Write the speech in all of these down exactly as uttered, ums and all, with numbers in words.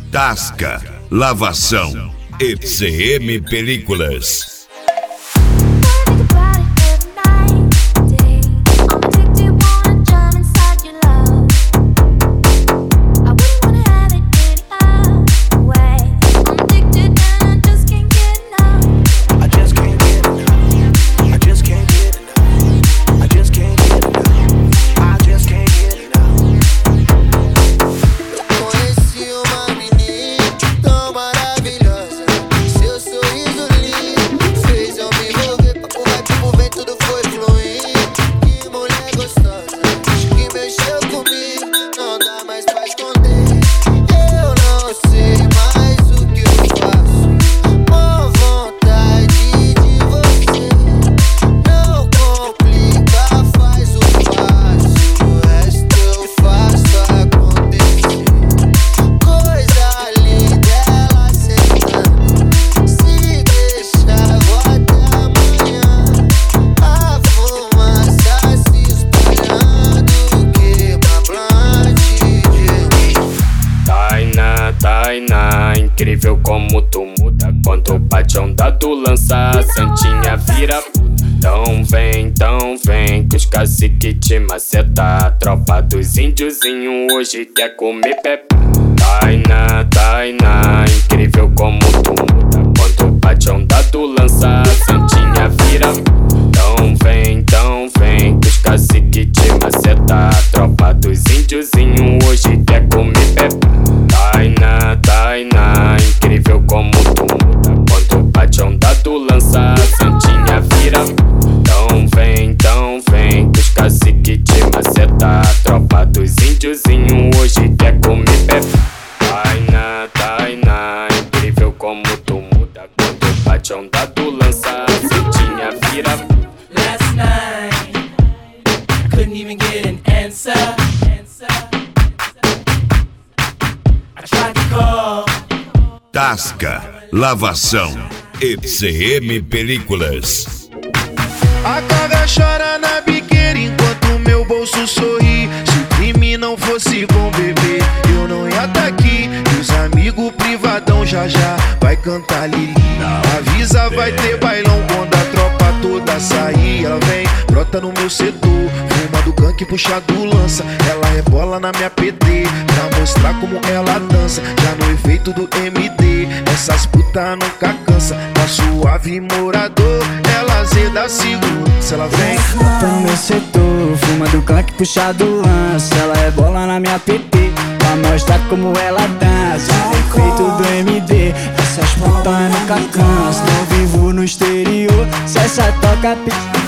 Tasca, Lavação e C M Películas. Tainá, incrível como tu muda quando bate onda tu lança, a santinha vira puta. Então vem, então vem, que os cacique te maceta. A tropa dos índiozinhos hoje quer comer pepe. Tainá, Tainá, incrível como tu muda quando bate onda tu lança, a santinha vira puta. Então vem, então vem, que os cacique te maceta. A tropa dos índiozinhos hoje quer comer pepe. Tainá, Tainá, incrível como tu muda quando bate onda tu lança, a santinha vira. Então vem, então vem, que os cacique te maceta. A tropa dos índiozinhos hoje quer comer pepe. Tainá, Tainá, incrível como tu muda quando bate onda tu lança, a santinha vira. Last night, I couldn't even get an answer. Tasca, Lavação e C M Películas. A carga chora na biqueira enquanto meu bolso sorri. Se o crime não fosse bom, bebê, eu não ia tá aqui. E os amigos privadão já já vai cantar Lili. Avisa, vai ter bailão quando a tropa toda sair. Ela vem, brota no meu setor, fuma do gank, puxa do lança. Ela rebola na minha P D pra mostrar como ela dança. Já no efeito do M D, essas putas nunca cansa. Tá suave morador, ela zeda segurança. Ela vem, brota no meu setor, fuma do gank, puxa do lança. Ela rebola na minha P D pra mostrar como ela dança. No efeito do M D, essas putas nunca cansa. Não vivo no exterior, se essa toca p***.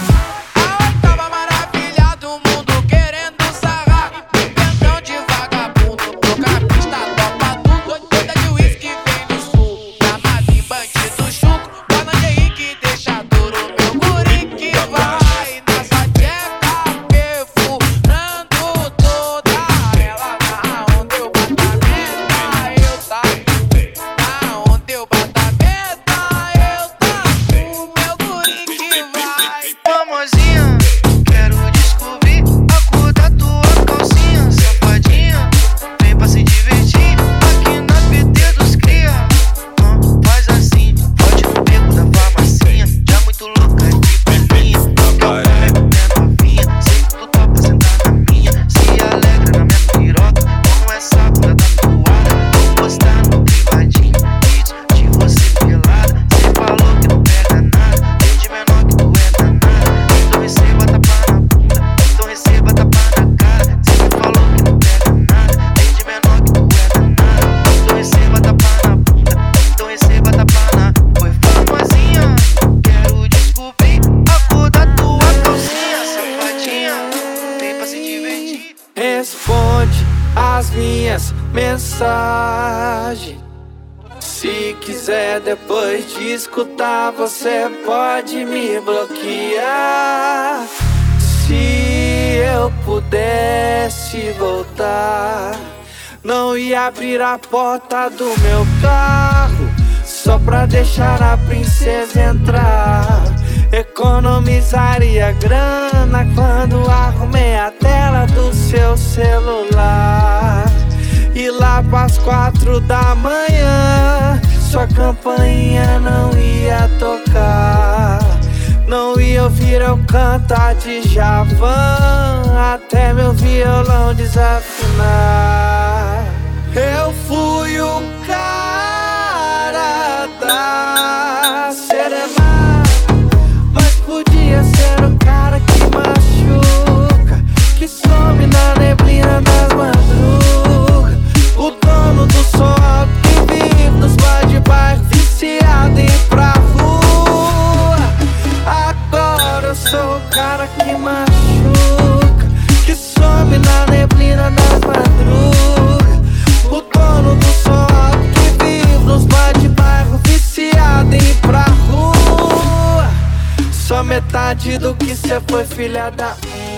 Responde as minhas mensagens. Se quiser depois de escutar, você pode me bloquear. Se eu pudesse voltar, não ia abrir a porta do meu carro só pra deixar a princesa entrar. Economizaria grana quando arrumei a tela do seu celular. E lá pras quatro da manhã, sua campainha não ia tocar. Não ia ouvir eu cantar de Javan, até meu violão desafinar. Eu fui o cara da serena, mas podia ser o cara que machuca, que some na neblina das madrugas, o dono do som alto que vive nos bar de bairro, viciado em ir pra rua. Agora eu sou o cara que machuca, que some na neblina das madrugas, o dono do som alto que vive nos bar de bairro, viciado em ir pra rua. Só metade do que cê foi, filha da...